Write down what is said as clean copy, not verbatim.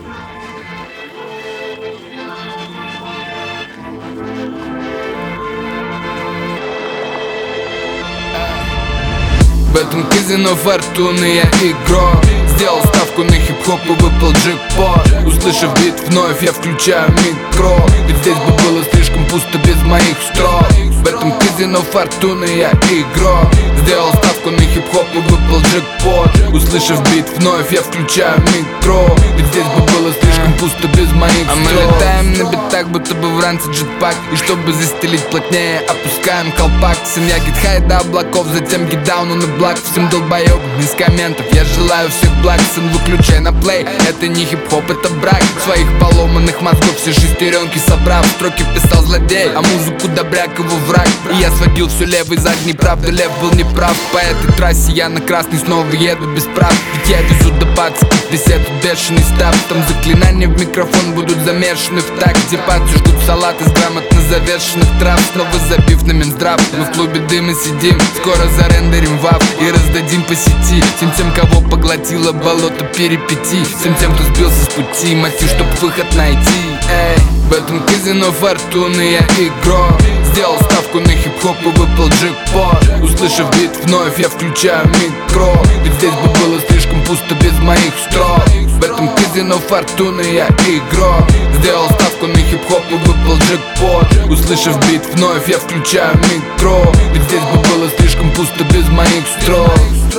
В этом казино фортуны я игрок. Сделал ставку на хип-хоп и выпал джекпот. Услышав бит вновь, я включаю микро, ведь здесь бы было слишком пусто без моих строк. В этом казино фортуны я игрок. Сделал ставку на хип-хоп и выпал джекпот. Услышав бит вновь, я включаю микро, ведь здесь бы было слишком пусто без моих строк. А мы летаем на битах, будто бы в ранце джетпак. И чтобы застелить плотнее, опускаем колпак. Семья гит-хай до облаков, затем гит-дауну на блак. Всем долбоёбам без комментов, я желаю всех благ. Сын, выключай на плей, это не хип-хоп, это брак. Своих поломанных мозгов все шестеренки собрав, строки писал злодей, а музыку добряк его враг. И я сводил все левый задний, правда лев был неправ. По этой трассе я на красный снова еду без прав. Ведь я везу до паца, висит бешеный став. Там заклинания в микрофон будут замешаны в такт. Где пацы ждут салат из грамотно завешенных трав. Снова забив на Минздрав, мы в клубе дыма сидим. Скоро зарендерим вав и раздадим по сети всем тем, кого поглотило болото перипетий. Всем тем, кто сбился с пути, мотив, чтоб выход найти. Эй, в этом казино фортуны я игрок. Сделал ставку на хип-хоп и выпал джекпот. Услышав бит вновь, я включаю микро, ведь здесь бы было слишком пусто без моих строк. В этом казино фортуны я игрок. Сделал ставку на хип-хоп и выпал джекпот. Услышав бит вновь, я включаю микро, ведь здесь бы было слишком пусто без моих строк.